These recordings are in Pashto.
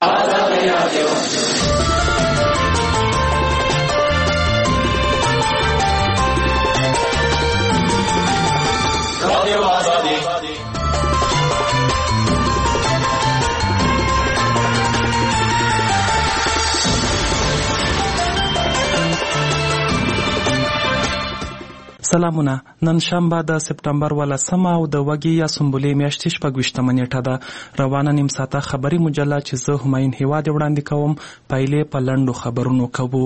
سلامونه. نن شنبه د سپټمبر 18 او د وګي یا سنبلې میاشتې 26 نیټه ده. روانه نیم ساعته خبري مجله چې زه همایون هیواد وړاندې کوم. پایلې په لنډو خبرونو کوو.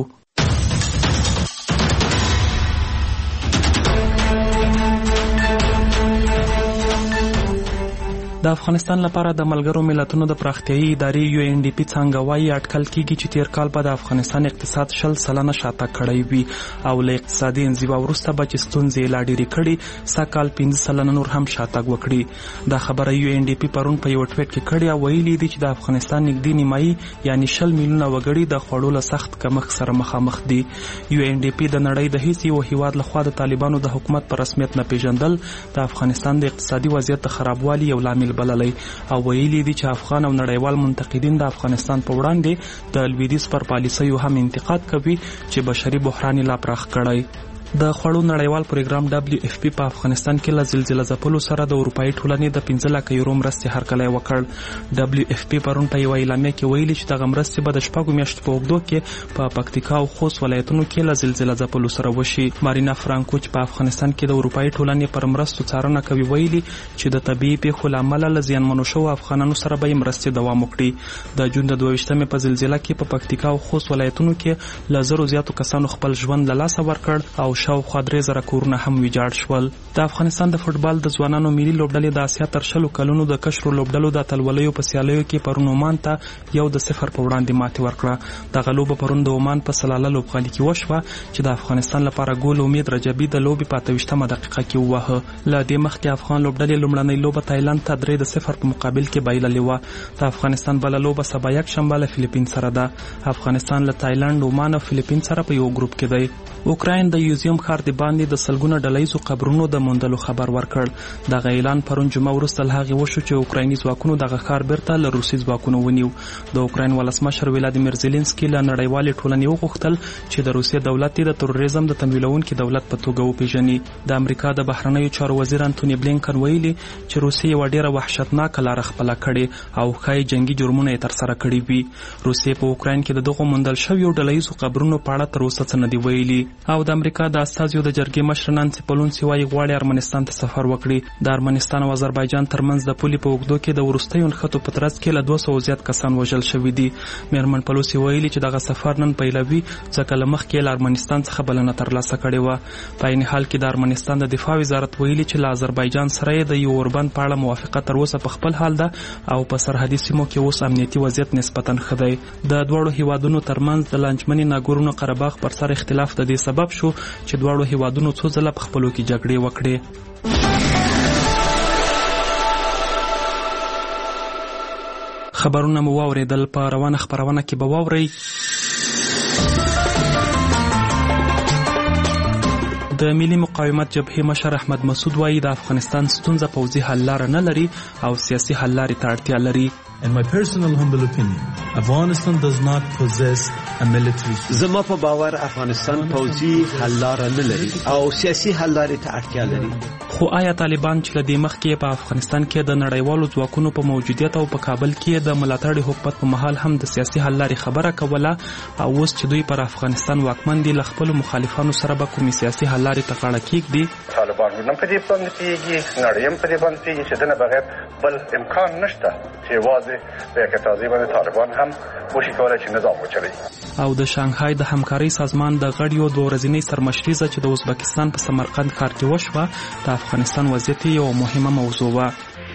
د افغانستان لپاره د ملګرو ملتونو د پراختیایي ادارې UNDP څنګه وايي اټکل کیږي چې تیر کال په د افغانستان اقتصاد 0% شاته کړی وي او له اقتصادي انزوا وروسته به چې ستونزې لا ډېرې کړي سږ کال 15% نور هم شاتګ وکړي. دا خبره UNDP پرون په یو ټویټ کې کړې او ویلي دي چې د افغانستان نږدې نیمایي یعنی 20 میلیونه وګړي د خوړو له سخت کمښت سره مخامخ دي. UNDP د نړۍ د هیڅ یو هیواد لخوا د طالبانو د حکومت په رسمیت نه پیژندل د افغانستان د اقتصادي وضعیت د خرابوالي یو لامل بللی او ویلي دي چې افغان او نړیوال منتقدین د افغانستان په وړاندې د لویدیځ پر پالیسیو هم انتقاد کوي چې بشري بحران لا پراخ کړی. د خوړو نړیوال پروګرام WFP په افغانستان کې له زلزلې ځپلو سره د اروپایي ټولنې د 15 لک یورو مرستې هرکلی وکړ. WFP پرون په یوه اعلامیه کې ویلي چې دغه مرستې به د 6 میاشتو په اوږدو کې په پکتیکا او خوست ولایتونو کې له زلزلې ځپلو سره وشي. مارینا فرانکو چې په افغانستان کې د اروپایي ټولنې پر مرستو څارنه کوي ویلي چې د طبیعي پیښو له امله له زیانمنو شوو افغانانو سره به یې مرستې دوام وکړي. د جون د 22 په زلزله کې په پکتیکا او خوست ولایتونو کې له 1000 زیاتو کسانو خپل ژوند له لاسه ورکړ او شاوخوا 3000 کورونه هم ویجاړ شول. د افغانستان د فوټبال د ځوانانو ملي لوبډلې د اسیا تر 20 کلونو د کشرو لوبډلو د اتلولیو په سیالیو کې پرون عمان ته 1-0 په وړاندې ماتې ورکړه. دغه لوبه پرون د عمان په سلاله لوبغالي کې وشوه چې د افغانستان لپاره ګول امید رجبي د لوبې په 28مه دقیقه کې ووهه. له دې مخکې افغان لوبډلې لومړنۍ لوبه تایلند ته 3-0 په مقابل کې بایللې وه. د افغانستان بله لوبه سبا یکشنبه له فلیپین سره ده. افغانستان له تایلند، عمان او فلیپین سره په یو ګروپ کې دی. اوکراین د یوزیم ښار د باندې د سلګونه ډلهیزو قبرونو د موندلو خبر ورکړ. دغه اعلان پرون جمعه وروسته له هغې وشو چې اوکرایني ځواکونو دغه ښار بیرته له روسي ځواکونو ونیو. د اوکراین ولسمشر ولادیمیر زیلنسکي له نړیوالې ټولنې وغوښتل چې د روسیې دولت د تروریزم د تمویلونکي دولت په توګه وپیژني. د امریکا د بهرنیو چارو وزیر انټونی بلینکن ویلي چې روسیې یوه ډېره وحشتناکه لاره خپله کړې او ښایي جنګي جرمونه یې ترسره کړي وي. روسیې په اوکراین کې د دغو موندل شویو ډلهیزو قبرونو په اړه تر اوسه څه نه دي ویلي. او د امریکا د استازیو د جرګې مشر نانسي پلونسي وايي غواړي ارمنستان ته سفر وکړي. د ارمنستان او آذربایجان ترمنځ د پولې په اوږدو کې د وروستیو نښتو په ترڅ کې له 200 زیات کسان وژل شوي دي. میرمن پلوسی ویلي چې دغه سفر نن پیلوي ځکه له مخکې له ارمنستان څخه بلنه ترلاسه کړې وه. په عین حال کې د ارمنستان د دفاع وزارت ویلي چې له آذربایجان سره یې د یو اوربند په اړه موافقه تر اوسه په خپل حال ده او په سرحدي سیمو کې اوس امنیتي وضعیت نسبتا ښه دی. د دواړو هیوادونو ترمنځ د لانجمنې ناګورنو قرهباغ پر سر اختلاف د دې سبب شو چې دواړو هیوادونو څو ځله په خپلو کې جګړې وکړې. خبرونه مو واورېدل. په روانه خپرونه کې به واورئ د ملي مقاومت جبهې مشر احمد مسعود وایي د افغانستان ستونزه پوځي حل لاره نه لري او سیاسي حل لارې ته اړتیا لري. In my personal humble opinion, Afghanistan does not possess a military solution. زما په باور افغانستان پوځي حل لاره نه لري او سیاسي حل لارې ته اړتیا لري. خو آیا طالبان چې له دې مخکې په افغانستان کې د نړیوالو ځواکونو په موجودیت او په کابل کې د ملاتړي حکومت په مهال هم د سیاسي حل لارې خبره کوله او اوس چې دوی پر افغانستان واکمن دي له خپلو مخالفانو سره به کومې سیاسي حل لارې ته غاړه کېږدي؟ طالبان هم په دې باندې پوهېږي، نړۍ هم په دې باندې پوهېږي چې دنه بغیر بل امکان نشته چې یوازې په یکتازي باندې طالبان هم وشي کولی چې نظام وچلوي. او د شانګهای د همکارۍ سازمان د غړیو د ورځنۍ سرمشریزه چې د ازبکستان په سمرقند ښار کې وشوه د افغانستان وضعیت یوه مهمه موضوع وه.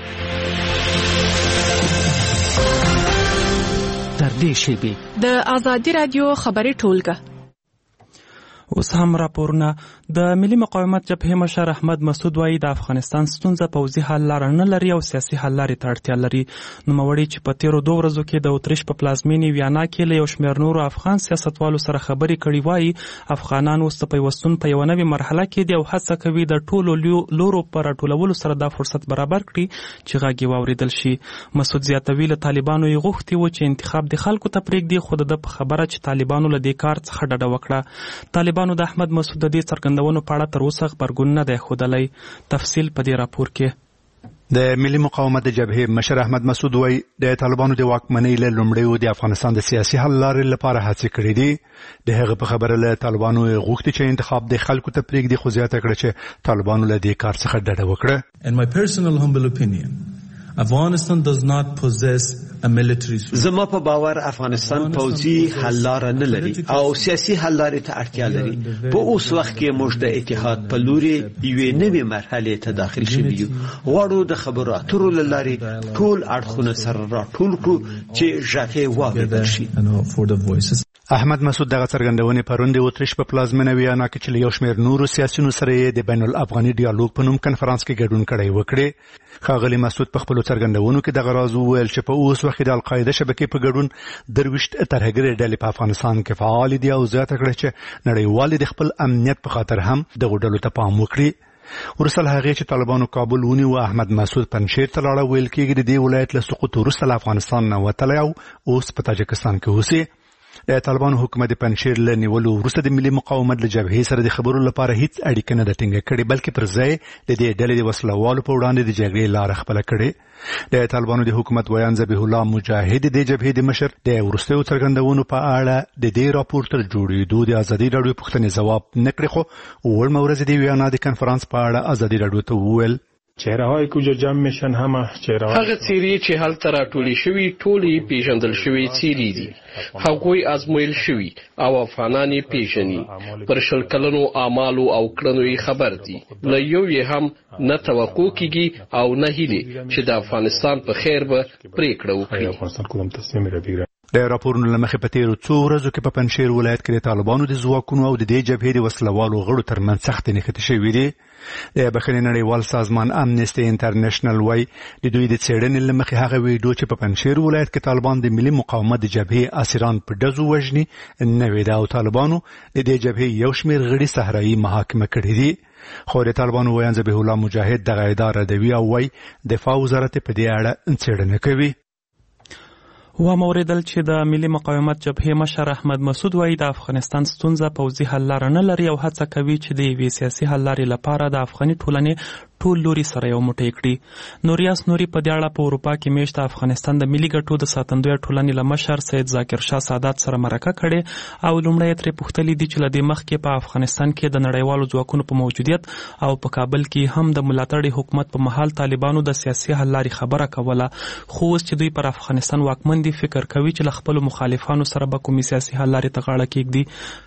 تر دې شیبې د ازادي رادیو خبري ټولګه. اوس هم راپورونه. د ملي مقاومت جبهې مشر احمد مسعود وایي د افغانستان ستونزه پوځي حل لاره نه لري او سیاسي حل لارې ته اړتیا لري. نوموړي چې په تیرو 2 ورځو کې د اتریش په پلازمینې ویانا کې له یو شمېر نورو افغان سیاستوالو سره خبرې کړې وایي افغانان اوس د پیوستون په یوه نوې مرحله کې دي او هڅه کوي د ټولو لورو په راټولولو سره دا فرصت برابر کړي چې غږ یې واورېدل شي. مسعود زیاتوي له طالبانو یې غوښتي و چې انتخاب د خلکو ته پرېږدي خو د په خبره چې طالبانو له دې کار څخه ډډه وکړه. طالبانو د احمد مسعود د دې څرګندونو په اړه تر اوسه غبرګون نه دی ښودلی. تفصیل په دې راپور کې. د ملي مقاومت د جبهې مشر احمد مسعود وایي د طالبانو د واکمنۍ له لومړیو د افغانستان د سیاسي حل لارې لپاره هڅې کړې دي. د هغه په خبره له طالبانو غوښتي چې انتخاب د خلکو ته پرېږدي خو زیاته کړه چې طالبانو له دې کار څخه ډډه وکړه. In my personal humble opinion, Afghanistan does not possess a military solution. زما په باور افغانستان پوځي حل لاره نه لري او سیاسي حل لارې ته اړتیا لري. په اوس وخت کې موږ د اتحاد په لوري یوې نوې مرحلې ته داخل شوي یو. غواړو د خبرو اترو له لارې ټول اړخونه سره راټول کړو چې غږ یې واورېدل شي. احمد مسعود دغه څرګندونې پرون د اتریش په پلازمینه ویانا کې چې له یو شمېر نورو سیاسیونو سره یې د بین الافغاني ډیالوګ په نوم کنفرانس کې ګډون کړی وکړي. ښاغلي مسعود په خپلو څرګندونو کې دغه راز وویل چې په اوس وخت کې د القاعده شبکې په ګډون 23 ترهګرې ډلې په افغانستان کې فعال دي او زیاته کړه چې نړیوال د خپل امنیت په خاطر هم دغه ډلو ته پام وکړي. ورسره هغه چې طالبانو کابل ونیو احمد مسعود پنجشیر ته لاړ ویل کېږي د دې ولایت له سقوط وروسته له افغانستان نه وتلی او اوس په تاجکستان کې اوسي. د طالبانو حکومت پنجشیر له نیولو وروسته د ملي مقاومت له جبهې سره د خبرو لپاره هیڅ اړیکه نه ده ټینګه کړې بلکې پر ځای د دې ډلې د وسلوالو په وړاندې د جګړې لاره خپله کړې. د طالبانو د حکومت ویان ذبیح الله مجاهد د جبهې د مشر د وروستیو څرګندونو په اړه د دې راپور تر جوړېدو د ازادي راډیو پوښتنې ځواب نه کړې خو وړمه ورځ د ویانا د کنفرانس په اړه ازادي راډیو ته وویل چهره‌های کجا جمع میشن همه چهره‌های هغه څیرې چې هلته راټولې شوي ټولې پیژندل شوي څیرې دي. هغوی ازمویل شوي او افغانان یې پیژني. پر شل کلنو اعمالو او کړنو یې خبر دي. له یو یې هم نه توقع کیږي او نه هیلې چې د افغانستان په خیر به پریکړه وکړي. د راپورونو له مخې په تیرو 2 ورځو کې په پنجشیر ولایت کې د طالبانو د ځواکونو او د دې جبهې د وسلوالو غړو ترمنځ سختې نښتې شوې دي. د بخښنې نړیوال سازمان امنیسټي انټرنیشنل وایي د دوی د څېړنې له مخې هغه ویډیو چې په پنجشیر ولایت کې طالبان د ملي مقاومت د جبهې اسیران په ډزو وژني نوې ده او طالبانو د دې جبهې یو شمېر غړي صحرایي محاکمه کړي دي. خو د طالبانو ویان ذبیح الله مجاهد دغه ادعا ردوي او وایي دفاع وزارت په دې اړه څېړنه کوي. واوریدل چې د ملي مقاومت جبهې مشر احمد مسعود وایي د افغانستان ستونزه پوځي حل لاره نه لري او هڅه کوي چې د یوې سیاسي حل لارې لپاره د افغاني ټولنې ټول لوري سره یو موټی کړي. نوریاس نوري په دې اړه په اروپا کې میشت افغانستان د ملي ګټو د ساتندوی ټولنې له مشر سید ذاکر شاه سادات سره مرکه کړې او لومړی ترې پوښتلي دي چې له دې مخکې په افغانستان کې د نړیوالو ځواکونو په موجودیت او په کابل کې هم د ملاتړي حکومت په مهال طالبانو د سیاسي حل لارې خبره کوله خو اوس چې دوی پر افغانستان واکمن دي فکر کوي چې له خپلو مخالفانو سره به کومې سیاسي حل لارې ته غاړه کېږدي.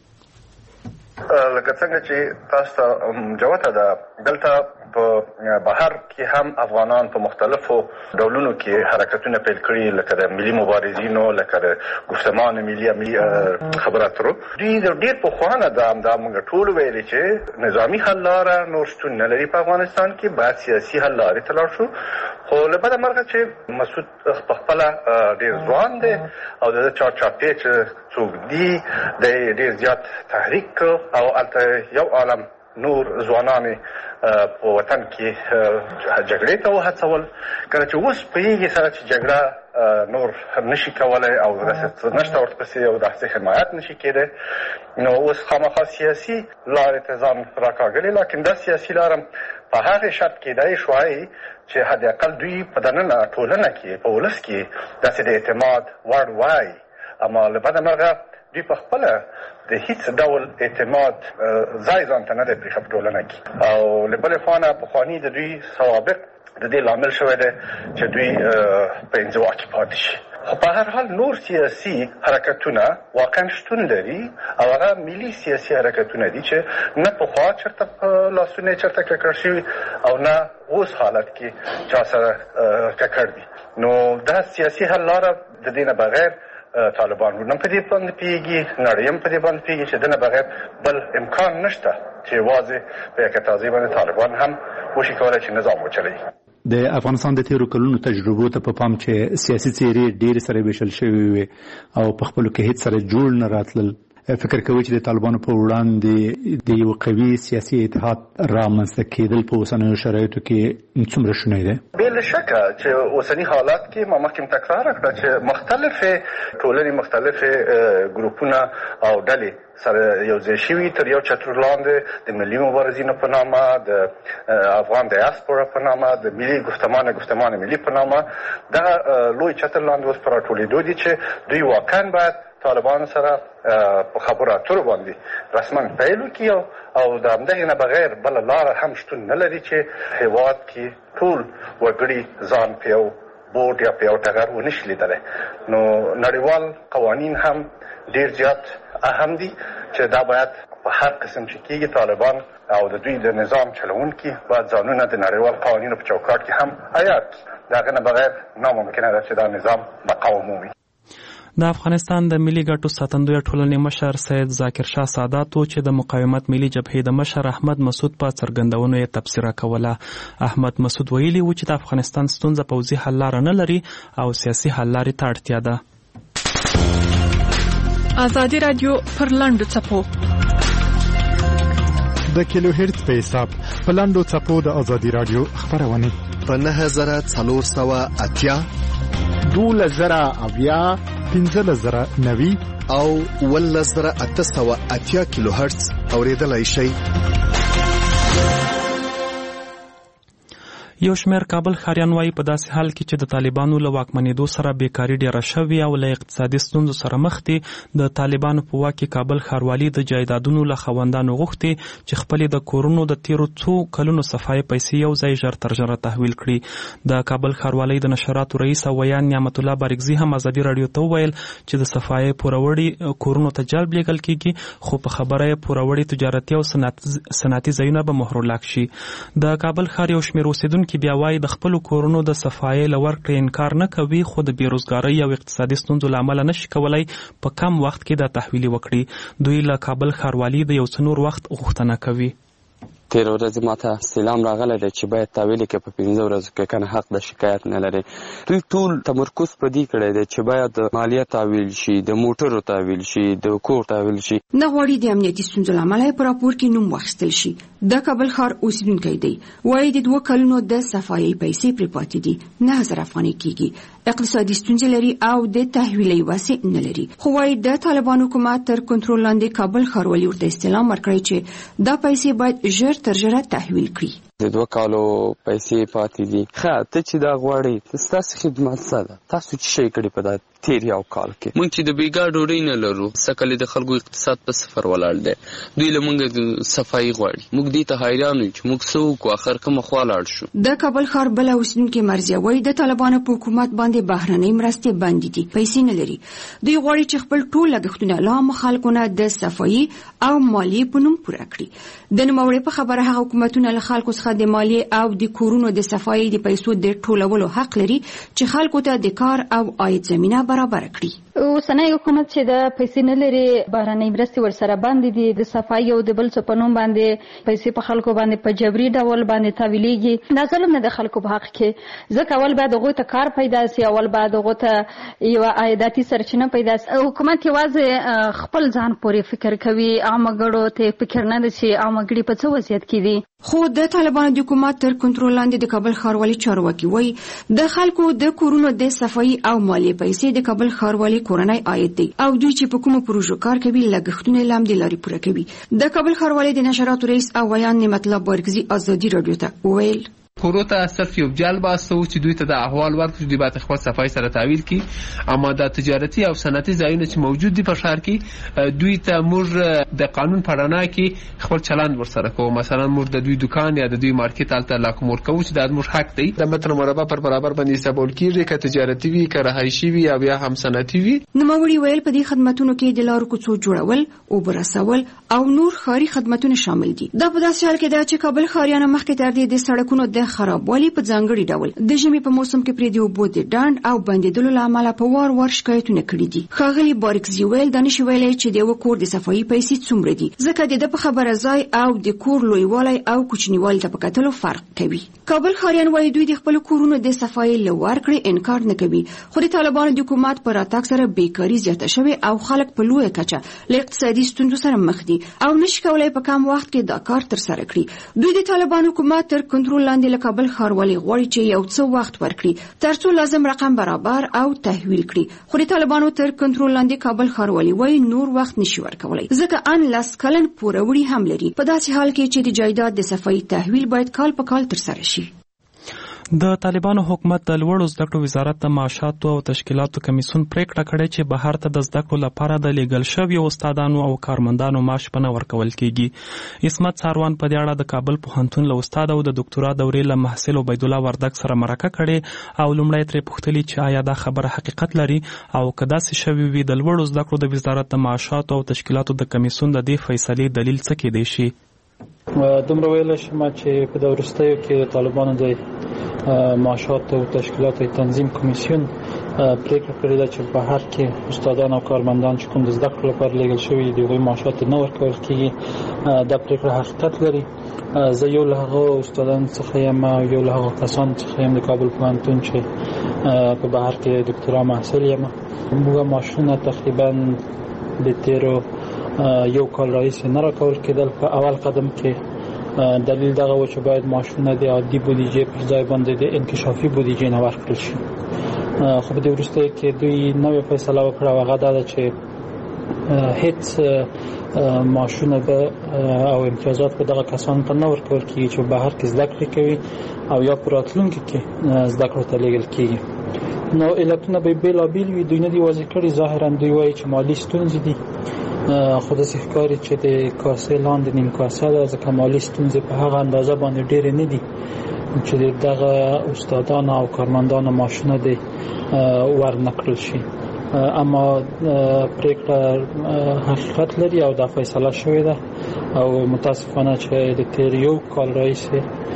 لکه څنګه چې تاسو ته جوته ده دلته په بهر کې هم افغانان په مختلفو ډولونو کې حرکتونه پیل کړي لکه د ملي مبارزینو لکه د گفتمان ملي خبرو اترو. دوی د ډېر پخوانه دا موږ ټول ویلي چې نظامی حل لاره نور شتون نه لري په افغانستان کې باید سیاسي حل لارې ته لاړ شو. خو له بده مرغه چې مسعود په خپله ډېر ځوان دی او د چارچاپې چې څوک دي د ډېر زیات تحریک او هلته یو عالم نور ځوانانې په وطن کې جګړې ته وهڅول. کله چې اوس پوهېږي سره چې جګړه نور نشي کولی او داسې نشته ورپسې او داسې حمایت نشي کېدی نو اوس خامخا سیاسي لارې ته ځان راکاږلي. لکن دا سیاسي لاره په هغې شرط کېدای شوای چې حد اقل دوی په دننه ټولنه کې په ولس کې داسې د اعتماد وړ وای. اما له بده مرغه دوی په خپله د هیڅ ډول اعتماد ځای ځان ته نه دی پرېښه په ټولنه کې او له بلې خوا نه پخواني د دوی سوابق د دې لامل شوی دی چې دوی په انزوا کې پاتې شي. خو په هر حال نور سیاسي حرکتونه واقعا شتون لري او هغه ملي سیاسي حرکتونه دي چې نه پخوا چېرته په لاسونه یې چېرته ککړ شوي او نه اوس حالت کې چا سره ککړ دي. نو دا سیاسي حل لاره د دې نه بغیر طالبان هم په دې باندې پوهېږي نړۍ هم په دې باندې پوهېږي چې د نه بغیر بل امکان نشته چې واځي په یک تازه باندې طالبان هم وشي کولای چې نظام وچلي. د افغانستان د تیرو کلونو تجربو ته په پام چې سیاسي څیرې ډېر سره ویشل شوی وي او په خپل کې هیڅ سره جوړ نه راتلل، فکر کوي چې د طالبانو په وړاندې د یو قوي سیاسي اتحاد رامنځته کېدل په اوسنیو شرایطو کې څومره شونی دی؟ بلا شکه چې اوسنی حالات کې ما مخکې تکرار کړ چې مختلفه ټولنې مختلفه ګروپونه او ډلې سره یو ځای شوي تر یو چتر لاندې د ملي مبارزینو په نامه، د افغان دیاسپورا په نامه، د ملي گفتمان ملي په نامه دا لوی چتر لاندې اوس پر ټولېدو دي چې دوی واقعا باید طالبان سره په خبرو اترو باندې رسما پیل وکړي او د همدغې نه بغیر بله لاره هم شتون نه لري چې هېواد کې ټول وګړي ځان په یو بورډ یا په یو ټغر ونشي لیدلی. نو نړیوال قوانین هم ډېر زیات اهم دي چې دا باید په هر قسم چې کېږي طالبان او د دوی د نظام چلوونکي باید ځانونه د نړیوال قوانینو په چوکاټ کې هم عیار کړي. د هغې نه بغیر ناممکنه ده چې دا نظام بقا ومومي. د افغانستان د ملي ګټو ساتندوی ټولنې مشر سید ذاکر شاه سادات چې د مقاومت ملي جبهې د مشر احمد مسعود په څرګندونو یې تبصره کوله. احمد مسعود ویلي و چې د افغانستان ستونزه پوځي حل لاره نه لري او سیاسي حل لارې ته اړتیا ده. ازادي رادیو پر لاندو چپو د کیلو هرتز په حساب په لاندو چپو د ازادي رادیو خبرونه په 9480 2000 1590 او 1880 کیلو هرتز اوریدلای شئ. یو شمېر کابل ښاریان وایي په داسې حال کې چې د طالبانو له واکمنېدو سره بیکاري ډېره شوې او له اقتصادي ستونزو سره مخ دي، د طالبانو په واک کې کابل ښاروالي د جایدادونو له خاوندانو غوښتي چې خپلې د کورونو د تیرو څو کلونو صفایي پیسې یو ځای ژر تر ژره تحویل کړي. د کابل ښاروالۍ د نشراتو رئیس او ویان نعمت الله بارکزي هم ازادي راډیو ته وویل چې د صفایي پوروړي کورونو ته جلب لیږل کیږي، خو په خبره یې پوروړي تجارتي او صنعتي ځایونه به مهرلاک شي. د کابل ښار یو شمېر اوسېدونکي بیا وایي د خپلو کورونو د صفایي له ورکړې انکار نه کوي، خو د بیروزګارۍ او اقتصادي ستونزو له امله نشي کولی په کم وخت کې دا تحویل وکړي. دوی له کابل ښاروالي د یو څه نور وخت غوښتنه کوي. تیر ورځ ماته استعلام راغلی دی چې باید تحویل کې په 15 ورځو کې کنه حق د شکایت نه لري. دوی ټول تمرکز په دې کړی دی چې باید د مالیه تحویل شي، د موټرو تحویل شي، د کور تحویل شي. نه غواړي د امنیتي ستونزو له امله په راپور کې نوم واخیستل شي. د کابل ښار اوسیدونکی دی، وایي د 2 کلونو د صفایي پیسې پرې پاتې دي، 9000 افغانۍ کېږي، اقتصادي ستونزې لري او د تحویلي وسې نه لري. خو وایي د طالبانو حکومت تر کنټرول لاندې کابل ښاروالي ورته استعلام ورکړی چې دا پیسې باید ژر تر ژره تحویل کړي. د 2 کالو پیسې پاتې دي. ته چې دا غواړي ستاسو خدمت څه ده؟ تاسو چې شي کړي په دا تیر یو کال کې مونږ چې د بیګا ډوډۍ نه لرو، سکه د خلکو اقتصاد په صفر ولاړ دی. دوی له مونږ صفایي غواړي، مونږ دې ته حیران یو چې مونږ څه وکړو، اخر کومه خوا لاړ شو. د کابل ښار بل اوسیدونکي مرزیه وایي د طالبانو په حکومت باندې بهرنۍ مرستې بندې دي، پیسې نه لري. دوی غواړي چې خپل ټول لګښتونه له عامو خلکو نه د صفایي او مالیې په نوم پوره کړي. د نوموړي په خبره هغه حکومتونه له خلکو څخه د مالیې او د کورونو د صفایي د پیسو د ټولولو حق لري چې خلکو ته د کار او عاید زمینه برابر کړي. اوسنی حکومت چې د پیسې نه لري، بهرنۍ مرستې ورسره بندې دي، د صفایي او د بل څه په نوم باندې پیسې په خلکو باندې په جبري ډول باندې تحویلېږي. دا ظلم نه د خلکو په حق کې، ځکه اول باید هغوی ته کار پیدا سي، اول باید هغوی ته یوه عایداتي سرچینه پیدا سي. حکومت یوازې خپل ځان پورې فکر کوي، عامه ګړو ته فکر نه ده چې عامه ګړي په څه وضعیت کې دي. خو د طالبانو د حکومت تر کنټرول لاندې د کابل ښاروالي چارواکي وایي د خلکو د کورونو د صفایي او مالیې پیسې د کابل ښاروالي کورنۍ عاید دی او دوی چې په کومو پروژو کار کوي لګښتونه یې له لارې پوره کوي. د کابل ښاروالي د نشراتو رئیس او ویان نعمت الله بارکزي ازادي راډیو ته وویل کورو ته صرف یو جال باسته و چې دوی ته د احوال ورکړي، دوی باید خپل صفای سره تعویل کړي. اما د تجارتي او صنعتي ځایونه چې موجود دي په ښار کې، دوی ته موږ د قانون په رڼا کې خپل چلند ورسره کوو. مثلا موږ د دوی دکان یا د دوی مارکیټ هلته لاکم ورکوو چې دا زموږ حق دی. د متر مربع پر برابر باندې حسابول کېږي، که تجارتي وي، که رهایشي وي، یا هم صنعتي وي. نوموړي ویل په دې خدماتونو کې د لارو کوڅو جوړول، اوبه رسول او نور ښاري خدماتونه شامل دي. دا په داسې حال کې ده چې کابل ښاریانو مخکې تر دې د سړکونو د خرابوالي په ځانګړي ډول د ژمي په موسم کې پرې د اوبو د ډاند او بندیدلو له امله په وار شکایتونه کړي دي. ښاغلي بارکزي ویل دا نشي ویلی چې د یو کور د صفایي پیسې څومره دي، ځکه د په خبره ځای او د کور لویوالی او کوچنیوالی ته په کتلو فرق کوي. کابل ښاریان وايي دوی د خپل کورونو د صفایي له ورکړې انکار نه کوي، خو د طالبانو د حکومت پر راتګ سره بیکاري زیاته شوې او خلک په لویه کچه له اقتصادي ستونزو سره مخ دي او نشي کولای په کم وخت کې دا کار ترسره کړي. دوی د طالبانو حکومت تر کنټرول لاندې له کابل ښاروالۍ غواړي چې یو څه وخت ورکړي ترڅو لازم رقم برابر او تحویل کړي، خو د طالبانو تر کنټرول لاندې کابل ښاروالۍ وايي نور وخت نشي ورکولای ځکه ان لاس کلن پوروړي هم لري، په داسې حال کې چې د جایداد د صفایي تحویل باید کال په کال ترسره شي. د طالبانو حکومت د لوړو زده کړو وزارت د معاشاتو او تشکیلاتو کمیسیون پریکړه کړې چې بهر ته د زده کړو لپاره د لیږل شویو استادانو او کارمندانو معاش په نه ورکول کیږي. عصمت ساروان په دې اړه د کابل پوهنتون له استاد او د ډاکټرا دورې له محصل عبید الله وردګ سره مرکه کړې او لومړی ترې پوښتلي چې آیا دا خبره حقیقت لري او که داسې شوي وي د لوړو زده کړو د وزارت د معاشاتو او تشکیلاتو د کمیسیون د دې فیصلې دلیل څه کیدای شي. دومره ویلی شم چې په د وروستیو کې د طالبانو د معاشات او تشکیلات تنظیم کمیسیون پریکړه کړې ده چې بهر کې استادان او کارمندان چې کوم د زده کړو لپاره لیږل شوي دي هغوی معاشات نه ورکول کېږي. دا پریکړه حقیقت لري. زه یو له هغو استادانو څخه یم او یو له هغو کسانو څخه یم د کابل پوهنتون چې په بهر کې ډاکټرا محصل یم. موږ معاشونه تقریبا د تیرو یو کال راهیسې نه راکول کېدل. په اول قدم کې دلیل دغه و چې باید معاشونه د عادي بودیجې پر ځای باندې د انکشافي بودیجې نه ورکړل شي، خو په دې وروستیو کې دوی نوې فیصله وکړه او هغه دا ده چې هیڅ معاشونه به او امتیازات به دغه کسانو ته نه ورکول کېږي چې بهر کې زده کړې کوي او یا په راتلونکي کې زده کړو ته لیږل کېږي. نو علتونه به بېلابېل وي، دوی نه دي واضح کړي. ظاهرا دوی وایي چې مالي ستونزې دي، خو داسې ښکاري چې د کاسې لاندې نیم کاسه ده، ځکه مالي ستونزې په هغه اندازه باندې ډېرې نه دي چې دغه استادانو او کارمندانو معاشونه دې ورنه کړل شي. اما پریکړه حقیقت لري او دا فیصله شوې ده او متاسفانه چې د تیر یو کال راهیسې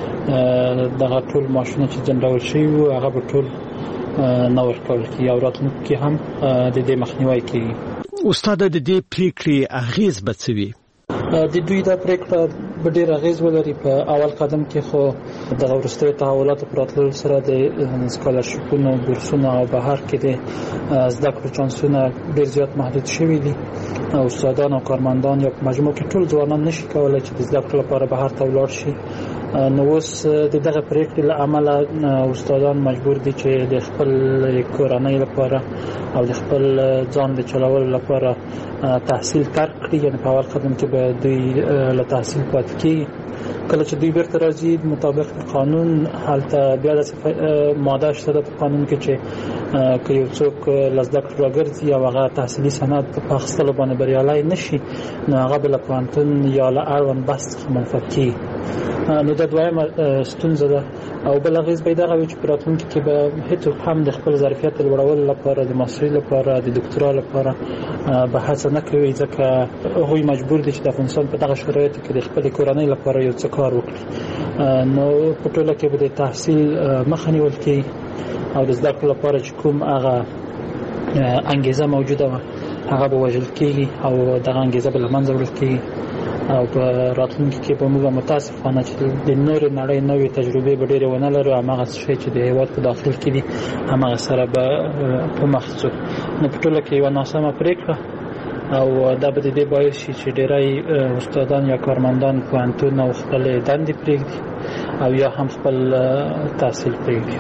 دغه ټول معاشونه چې ځنډول شوي وو هغه به ټول نه ورکول کېږي او راتلونکي کې هم د دې مخنیوی کېږي. استاد د دې پریکړې اغیز به څه وي؟ د دوی دا پریکړه به ډېر اغیز ولري. په اول قدم کې خو دغه وروستیو تحولاتو په راتللو سره د سکالرشیپونو، بورسونو او بهر کې د زده کړو چانسونه ډېر زیات محدود شوي دي. استادان او کارمندان یا په مجموع کې ټول ځوانان نشي کولی چې د زده کړو لپاره بهر ته ولاړ شي. نو اوس د دغه پریکړې له امله استادان مجبور دي چې د خپل کورنۍ لپاره او د خپل ځان د چلولو لپاره تحصیل ترک کړي. یعنې په اول قدم کې به دوی له تحصیل پاتې کېږي. کله چې دوی بیرته راځي مطابق قانون هلته بیا داسې ماده شته په قانون کې چې که یو څوک له زده کړو راګرځي او هغه تحصیلي سند په اخیستلو باندې بریالی نشي نو هغه به له پوهنتون یا له اړوند بحث څخه منفعت کېږي. نو دا دویمه ستونزه ده. او بل اغیز به دغه وي چې په راتلونکي کې به هیڅوک هم د خپل ظرفیت لوړولو لپاره د ماسترۍ لپاره د ډاکټرا لپاره به هڅه نه کوي، ځکه هغوی مجبور دي چې د افغانستان په دغه شرایطو کې د خپلې کورنۍ لپاره یو څه کار وکړي. نو په ټوله کې به د تحصیل مخه نیول کېږي او د زده کړو لپاره چې کوم هغه انګیزه موجوده وه هغه به وژل کېږي او دغه انګیزه به له منځه وړل کېږي. او په راتلونکي کې به موږ متاسفانه چې د نورې نړۍ نوې تجربې به ډېرې ونه لرو، هماغه شی چې د هېواد په داخل کې دي هماغه سره به په مخ ځو. نو په ټوله کې یوه ناسمه پرېکړه او دا به د دې باعث شي چې ډېری استادان یا کارمندان پوهنتون او خپلې دندې پرېږدي او یا هم خپل تحصیل پرېږدي.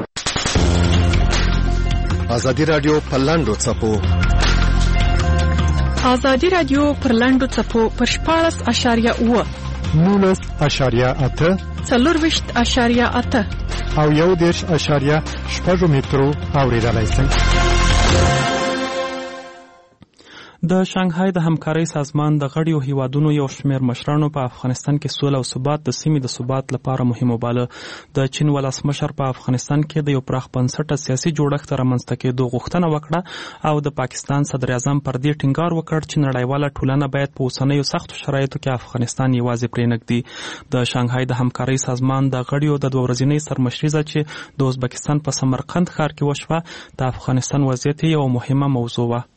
ازادي راډیو په لاندو څپو ازادي راډیو پر لاندو څپو پر 14.8 19.8 4.8 او 1.6 مترو اوریدلای شئ. د شانګهای د همکارۍ سازمان د غړیو هیوادونو یو شمېر مشرانو په افغانستان کې سوله او ثبات د سیمې د ثبات لپاره مهم وباله. د چین ولسمشر په افغانستان کې د یو پراخ بنسټه سیاسي جوړښت رامنځته کېدو غوښتنه وکړه او د پاکستان صدر اعظم پر دې ټینګار وکړ چې نړیواله ټولنه باید په اوسنیو سختو شرایطو کې افغانستان یوازې پرېنږدي. د شانګهای د همکارۍ سازمان د غړیو د 2 ورځنۍ سرمشریزه چې د ازبکستان په سمرقند ښار کې وشوه د افغانستان وضعیت یو مهمه موضوع وه.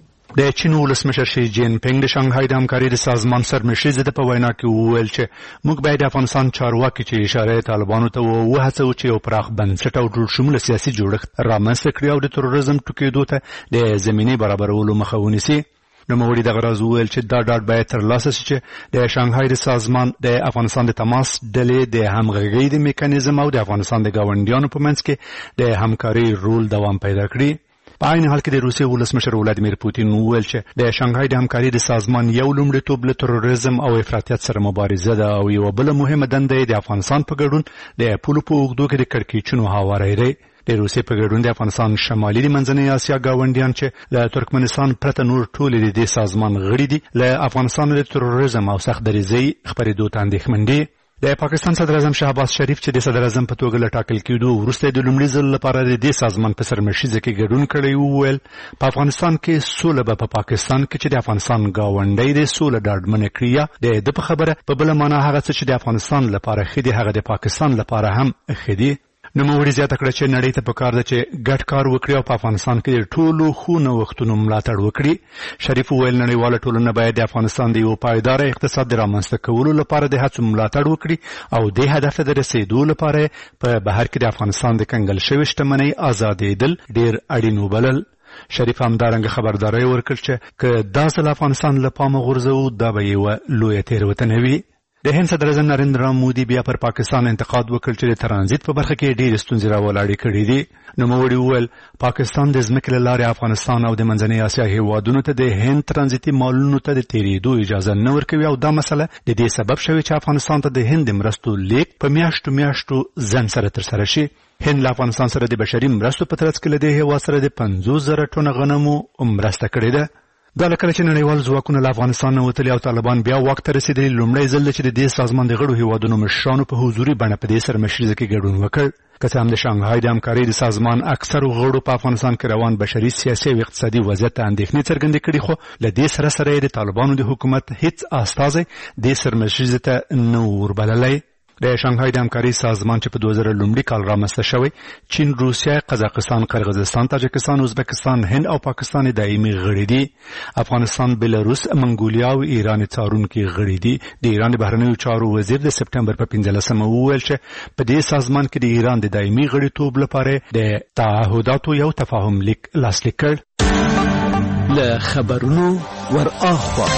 د چین ولسمشر شي جین پینګ د شانګهای د همکارۍ د سازمان سرمشریزه د په وینا کې وویل چې موږ باید د افغانستان چارواکي چې اشاره طالبانو ته وهڅوو چې یو پراخ بنسټ او ټول شموله سیاسي جوړښت رامنځته کړي او د تروریزم ټوکېدو ته د زمینې برابرولو مخه ونیسي. نوموړي دغه راز وویل چې دا ډاډ باید ترلاسه شي چې د شانګهای د سازمان د افغانستان د تماس ډلې د همغږۍ د میکانیزم او د افغانستان د ګاونډیانو په منځ کې د همکارۍ رول دوام پیدا کړي. په عین حال کې د روسیې ولسمشر ولادیمیر پوتین وویل چې د شانګهای د همکارۍ د سازمان یو لومړیتوب له تروریزم او افراطیت سره مبارزه ده او یو بل مهمه دنده د افغانستان په ګډون د پولو په اوږدو کې د کړکېچونو هواری دی. د روسیې په ګډون د افغانستان شمالي د منځنۍ اسیا ګاونډیان چې له ترکمنستان پرته نور ټول د دې سازمان غړي دي له افغانستان د تروریزم او سخت دریځۍ خپرېدو ته اندېښمن دي. د پاکستان صدر اعظم شهباز شریف چې د صدر اعظم په توګه له ټاکل کېدو وروسته د لومړي ځل لپاره د دې سازمان په سرمشریزه کې ګډون کړی وویل په افغانستان کې سوله به په پاکستان کې چې د افغانستان ګاونډی د سوله ډاډمنه کړي یا د په خبره په بله معنا هغه څه چې د افغانستان لپاره ښه دي هغه د پاکستان لپاره هم ښه دي. نوموړي زیاته کړه چې نړۍ ته پکار ده چې ګډ کار وکړي او په افغانستان کې د ټولو ښو نوښتونو ملاتړ وکړي. شریف وویل نړیواله ټولنه باید د افغانستان د یو پایداره اقتصاد د رامنځته کولو لپاره د هڅو ملاتړ وکړي او دې هدف ته د رسېدو لپاره په بهر کې د افغانستان د کنګل شوې شتمنۍ ازادېدل ډېر اړین وبلل. شریف همدارنګه خبرداری ورکړ چې که دا ځل افغانستان له پامه غورځوو دا به یوه لویه تېروتنه وي. د هند صدر اعظم نریندرا مودي بیا پر پاکستان انتقاد وکړ چې د ترانزیت په برخه کې ډېرې ستونزې راولاړې کړې دي. نوموړي وویل پاکستان د ځمکې له لارې افغانستان او د منځنۍ اسیا هیوادونو ته د هند ترانزیتي مالونو ته د تېرېدو اجازه نه ورکوي او دا مسله د دې سبب شوې چې افغانستان ته د هند د مرستو لیږد په میاشتو ځنډ سره ترسره شي. هند له افغانستان سره د بشري مرستو په ترڅ کې له دې هېواد سره د 50,000 ټنه غنمو مرسته کړې ده. دا لکه چې نړیوال ځواکونه له افغانستان نه وتلي او طالبان بیا واک ته رسېدلي لومړی ځل چې د دې سازمان د غړو هیوادونو مشرانو په حضوري بڼه په دې سرمشریزه کې ګډون وکړ. که څه هم د شانګهای د همکارۍ د سازمان اکثرو غړو په افغانستان کې روان بشري سیاسي او اقتصادي وضعیت ته اندېښنې څرګندې کړي خو له دې سره یې د طالبانو د حکومت هیڅ استازی دې سرمشریزې ته نه وربللی. د شانګهای د همکارۍ سازمان چې په 2000 کال رامنځته شوی چین، روسیه، قزاقستان، قرغیزستان، تاجکستان، ازبکستان، هند او پاکستان دایمي غړي دي. افغانستان، بلاروس، منګولیا او ایران څارونکي غړي دي. د ایران د بهرنیو چارو وزیر د سپټمبر په 15 وویل چې په دې سازمان کې د ایران د دایمي غړیتوب لپاره د تعهداتو یو تفاهم لیک لاسلیک کړ. له خبرونو ور اخوا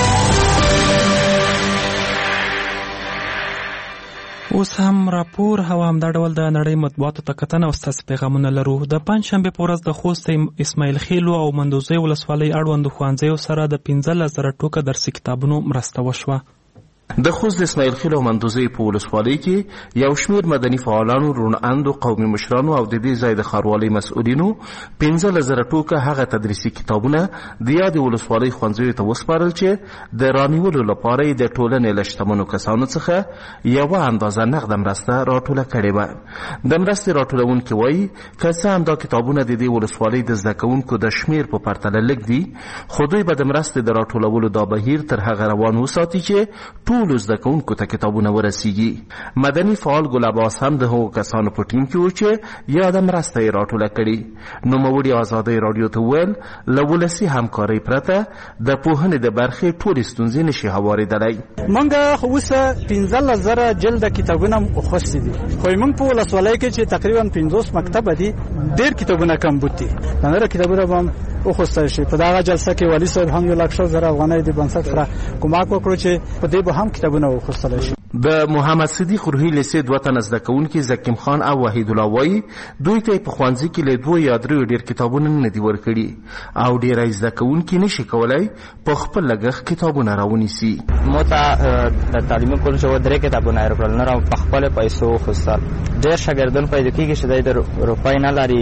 اوس هم راپور هوا هم دا ډول د نړۍ مطبوعاتو ته کتنه او ستاسې پیغامونه لرو. د پنجشنبې په ورځ د خوست اسماعیل خیلو او مندوزۍ ولسوالۍ اړوندو ښوونځیو سره د 15,000 ټوکه درسي کتابونو مرسته وشوه. د خوست د اسماعیل خیل او مندوزۍ په ولسوالۍ کې یو شمیر مدني فعالانو، روڼاندو، قومي مشرانو او د دې ځای د ښاروالۍ مسؤلینو 15,000 ټوکه هغه تدریسي کتابونه د یادې ولسوالۍ ښوونځیو ته وسپارل چې د رانیولو لپاره یې د ټولنې له شتمنو کسانو څخه یوه اندازه نغده مرسته راټوله کړې وه. د مرستې راټولونکي وایي که څه هم دا کتابونه د دې ولسوالۍ د زده کوونکو د شمیر په پرتله لږ دي، خو دوی به د مرستې د راټولولو دا بهیر تر هغه روان وساتي چې ټولو زده کوونکو ته کتابونه ورسیږي. مدني فعال ګل عباس هم د هغو کسانو په ټیم کې و چې یاده مرسته یې راټوله کړي. نوموړي ازادۍ راډیو ته وویل له ولسي همکارۍ پرته د پوهنې د برخې ټولې ستونزې نشي هوارېدلی. موږ خو اوسه 15,000 جلده کتابونه خوښتي دي، خو موږ په ولسوالۍ کې چې تقریبا 50 مکتب دي ډېر کتابونه کم بوتي. نور کتابونه هم وخوستل شي. په دغه جلسه کې والي صاحب هم 1,00,000 افغانۍ د بنسټ سره کومک وکړو چې په دې به هم کتابونه وخوستل شي. د محمد صدیق روحي لیسې دوه تنه زده کوونکي زکیم خان او وحید الله وایي دوی ته په ښوونځي کې له 2 یا 3 ډېر کتابونه نه دي ورکړي او ډېری زده کوونکي نشي کولی په خپل لګښت کتابونه راونیسي. مو ته د تعلیمي کولو 3 کتابونه یې راکړل، نور په خپل پیسو خرڅول. ډېر شاګردان پیدا کېږي چې دوی د روپۍ نه لري،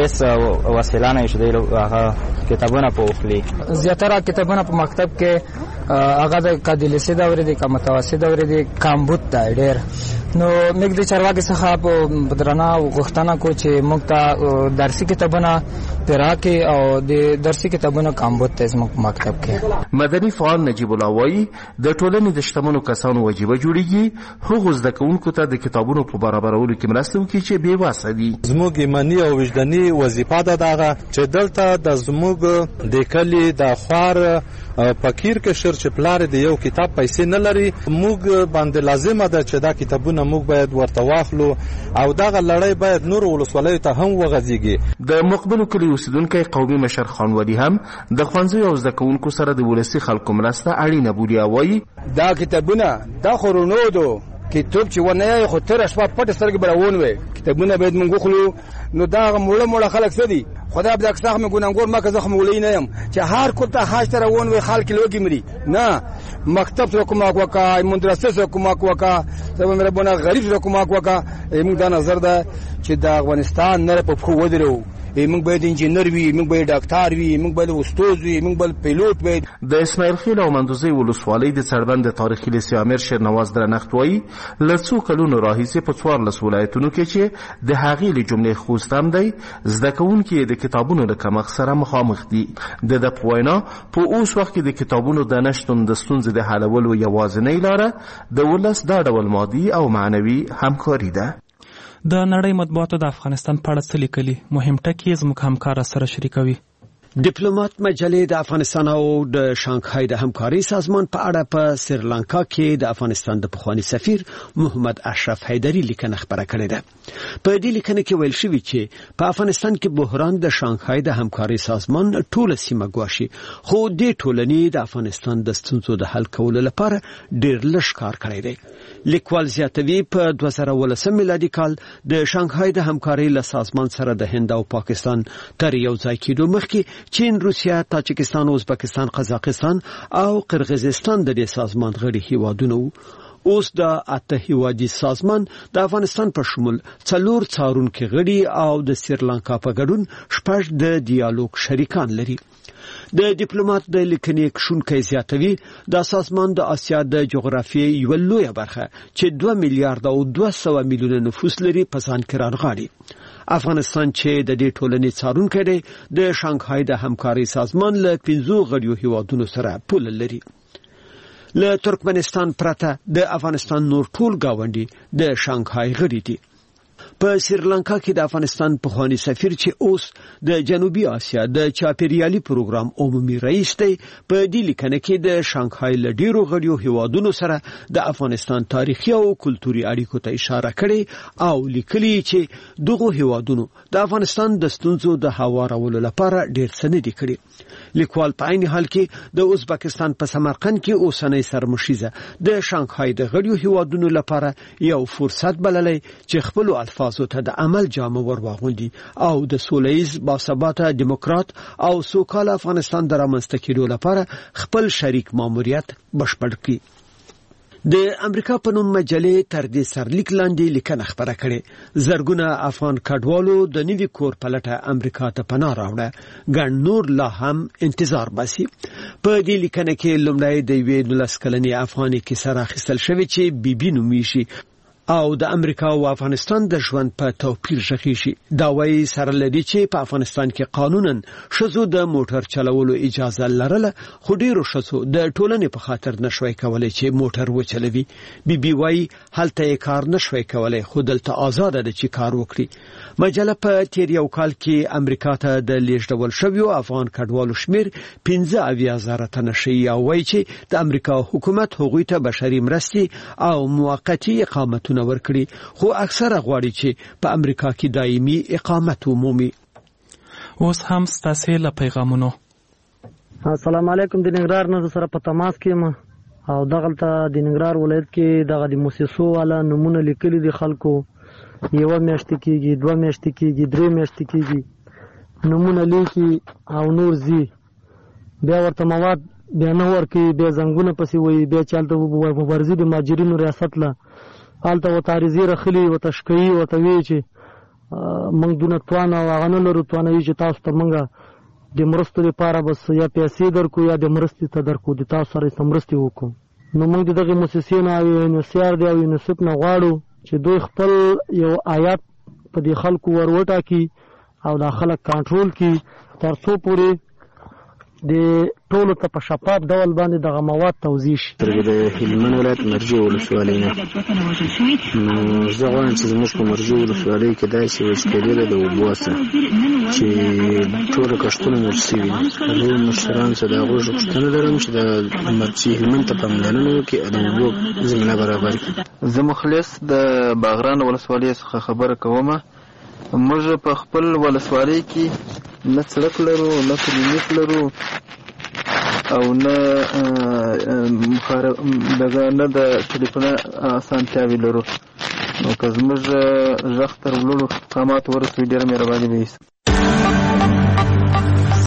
هېڅ وسیله نه وي چې دوی هغه کتابونه په واخلي. زیاتره کتابونه په مکتب کې هغه د کادلیسي دورې دي که متوسط دورې دي کمبود دی ډېر. نو موږ د چارواکي څخه په درنه غوښتنه کوو چې موږ ته درسي کتابونه راکړي او د درسي کتابونو کمبود دی زموږ په مکتب کې. مدني فعال نجیب الله وایي د ټولنې د شتمنو کسانو وجیبه جوړیږي هغو زده کوونکو ته د کتابونو په برابرولو کې مرسته وکړي چې بې وسه دي. زموږ ایماني او وجداني وظیفه ده دغه چې دلته د زموږ د کلي د خوار فقیر کشر چې پلار د یو کتاب پیسې نه لري، موږ باندې لازمه ده چې دا کتابونه موږ باید ورته واخلو او دغه لړۍ باید نور ولسوالیو ته هم وغځېږي. د مقبلو کلي اوسیدونکی قومي مشر خان ولی هم د ښوونځیو او زده کوونکو سره د ولسي خلکو مرسته اړینه بولي او وایي دا کتابونه دا خورونو دو کتاب چې ونه خو تر شپه پټ سترګې براون وي کتابونه باید موږ خلو. نو دا موړه خلک څه دي خدا به دغه څخه ګونګور ما که زخم ولې نه يم چې هر کوته حاج تر ون وي خلک لوګي مري نه مکتب سره کومه وکا مدرسې سره کومه وکا سبا مې ربونه غریب سره کومه وکا موږ دا نظر ده چې د افغانستان نه په خو ودرو موږ باید انجینر وي، موږ باید ډاکټر وي، موږ باید استاد وي، موږ باید پیلوټ وي. د اسماعیل خیل او مندوزي ولسوالۍ د څربند تاریخي لیسې امیر شیرنواز درنښت وایي له څو کلونو راهیسې په 14 ولایتونو کې چې د هغې له جملې خوست هم دی زده کوونکي د کتابونو له کمښت سره مخامخ دي. د په وینا په اوس وخت کې د کتابونو د نشتون د ستونزې د حلولو یوازینۍ لاره د ولس دا ډول مادي او معنوي همکاري ده. د نړۍ مطبوعاتو د افغانستان په اړه څه لیکلي مهم ټکي زموږ همکار سره شریکوي. ډیپلوماټ مجلې د افغانستان او د شانګهای د همکاري سازمان په اړه په سریلانکا کې د افغانستان د پخوانی سفیر محمد اشرف حیدری لیکنه خبره کړې ده. په دې لیکنه کې ویل شوی چې په افغانستان کې بحران د شانګهای د همکاري سازمان ټوله سیمه ګواښي، خو د ټولنې د افغانستان د ستونزو د حل کولو لپاره ډېر لږ کار کړی دی. لیکوال زیاتوي په 2019 میلادي کال د شانګهای د همکاري له سازمان سره د هند او پاکستان تر یو ځای کېدو مخکې چین، روسیا، تاجکستان، ازبکستان، قزاقستان او قرغیزستان د دې سازمان غړي هیوادونه وو. اوس د 8 هیوادي سازمان د افغانستان په شمول 4 څارونکي غړي او د سریلانکا په ګډون 6 د ډیالوګ شریکان لري. د ډیپلوماټ د لیکنې کښونکي زیاتوي د سازمان د آسیا د جغرافیې یو لویه برخه چې 2 میلیارډ او 200 میلیونه نفوس لري په ځان کې رانغاړي. افغانستان چې د دې ټولنې څارونکی دی د شانګهای د همکاري سازمان له 15 غړیو هیوادونو سره پوله لري. له ترکمنستان پرته د افغانستان نور ټول گاونډي د شانګهای غړي دي. په سریلانکا کې د افغانستان پخوانی سفیر چې اوس د جنوبي اسیا د چاپیریالي پروګرام عمومي رئیس دی په دې لیکنه کې د شانګهای له ډیرو غړیو هیوادونو سره د افغانستان تاریخي او کلتوري اړیکو ته اشاره کړې او لیکلي چې دغه هیوادونو د افغانستان د ستونزو د هوارولو لپاره ډیر څه نه دي کړي. لیکوال په عین حال کې د ازبکستان په سمرقند کې اوسنۍ سرمشیزه د شانګهای د غړیو هیوادونو لپاره یو فرصت بللی چې خپل الفاظو ته د عمل جامه ور واغوندي او د سولهییز باثباته دیموکرات او سوکاله افغانستان د رامنځته کېدو لپاره خپل شریک ماموریت بشپړ کړي. د امریکا په نوم مجلې تر دې سرلیک لاندې لیکنه خبره کړې زرګونه افغان کډوالو د نوي کور په لټه امریکا ته پناه راوړه، ګڼ نور لا هم انتظار باسي. په دې لیکنه کې لومړی د یوې 19 کلنې افغاني کیسه راخیستل شوې چې بیبي نومیږي او د امریکا او افغانستان د ژوند په توپیر ژغې شي. دا وایي سره لدی چې په افغانستان کې قانونا ښځو د موټر چلولو اجازه لرله، خو ډیرو ښځو د ټولنې په خاطر نشوي کولای چې موټر وچلوي. بیبي وایي هلته یې کار نشوي کولای، خو دلته آزاده ده چې کار وکړي. مجله په تیر یو کال کې امریکا ته د لیږدول شویو افغان کډوالو شمیر 15,000 تنه شي او وایي چې د امریکا حکومت هغوی ته بشري مرستې او موقتی اقامتونه ورکړي، خو اکثره غواړي چې په امریکا کې دایمي اقامت ومومي. اوس هم ستاسو له پیغامونو. السلام علیکم، د نګران نه سره په تماس کې ما او دغلته د ننګرهار ولایت کې دغه د موسسو والا نمونه لیکلي دي خلکو، 1 میاشت کېږي، 2 میاشتې کېږي، 3 میاشتې کېږي، نمونه لیکي او نور ځي، بیا ورته مواد بیا نه ورکوي، بیا زنګونه پسې وایي، بیا چې هلته مبارزې د مهاجرینو ریاست له هلته ورته عریضې راخلي، ورته شکوي، ورته وایي چې موږ دونه توان او هغه نه لرو، توانوي چې تاسو ته موږ د مرستو لپاره بس یا پیسې درکو یا د مرستې ته درکو، د تاسو سره یې مرستې وکړو. نو موږ د دغې مؤسسې نه او UNHCR دی او یونیسف نه غواړو چې دوی خپل یو آیات په دې خلکو ور وټاکي او دا خلک کنټرول کړي تر څو پورې د ټولو ته په شفاف ډول باندې دغه مواد توزیع شي. د هلمند ولایت مرجع ولسوالۍ نه زه غواړم چې زموږ په مرجع ولسوالۍ کې داسې وچکالي ده د اوبو څخه چې ټوله کښتونه مړ شوي دي. ټول مشرانو څخه د هغوی غوښتنه لرم چې د مرجع هلمند ته پاملرنه وکړي او د اوبو زمینه برابر کړي. زه مخلص د باغران ولسوالۍ څخه خبره کوم. موږ په خپل ولسوالۍ کې نه سړک لرو، نه کلینیک لرو او نه نه د ټلیفون اسانتیاوې لرو. نو که زموږ غږ تر لوړو مقاماتو ورسوي ډېره مهرباني به وي.